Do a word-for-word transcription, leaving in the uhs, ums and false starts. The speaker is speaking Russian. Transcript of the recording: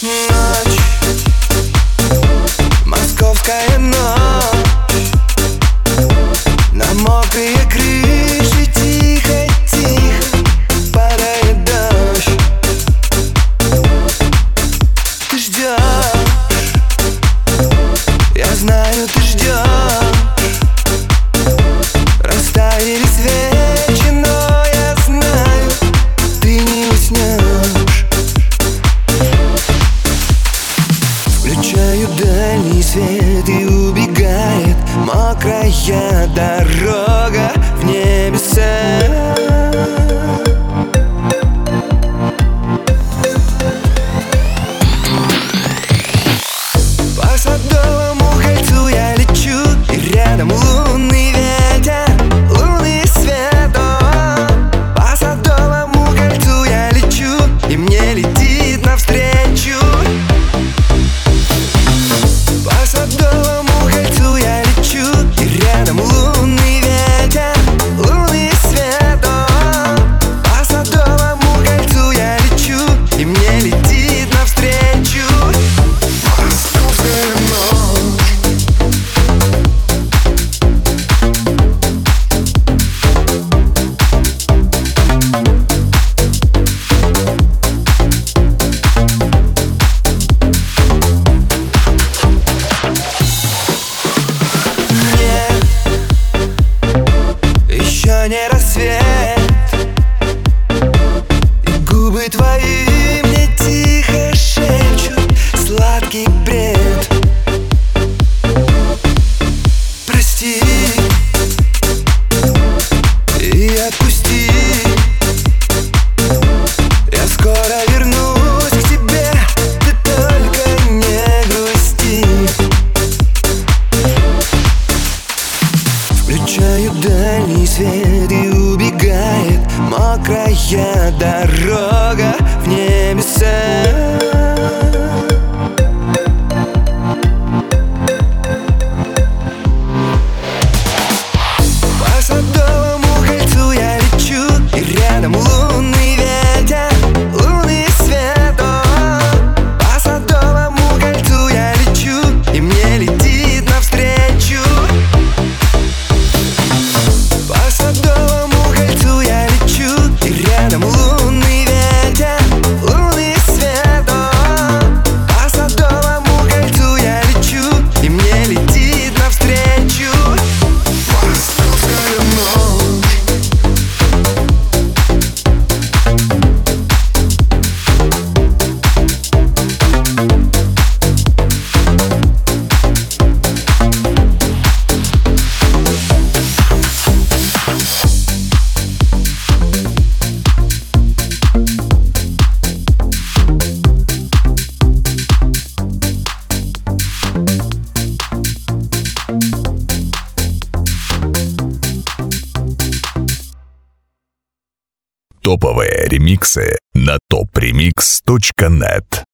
Ночь, московская ночь, на мокрые крыши тихо-тихо падает дождь. Ты ждешь, я знаю, ты ждешь. Растаяли свечи, но я знаю, ты не уснешь. Включаю дальний свет и убегает мокрая дорога в небеса. По Садовому кольцу я лечу, и рядом лунный ветер, лунный свет. О, по Садовому кольцу я лечу, и мне летит навстречу. По Садовому кольцу я лечу, и рядом лунный ветер, лунный свет. О, по Садовому кольцу я лечу, и мне летит навстречу. Московская ночь. Нет, еще не рассвет, и губы твои мне тихо шепчут сладкий бред. Прости и отпусти, я скоро вернусь к тебе, ты только не грусти. Включаю дальний свет и убегает мокрая дорога в небеса. По Садовому кольцу я лечу, и рядом лунный ветер, лунный свет. О, по Садовому кольцу я лечу, и мне летит навстречу. По Садовому кольцу я лечу, и рядом лунный ветер, лунный свет. О, по Садовому кольцу я лечу, и мне летит навстречу. Московская ночь. Топовые ремиксы на топ ремикс точка нет.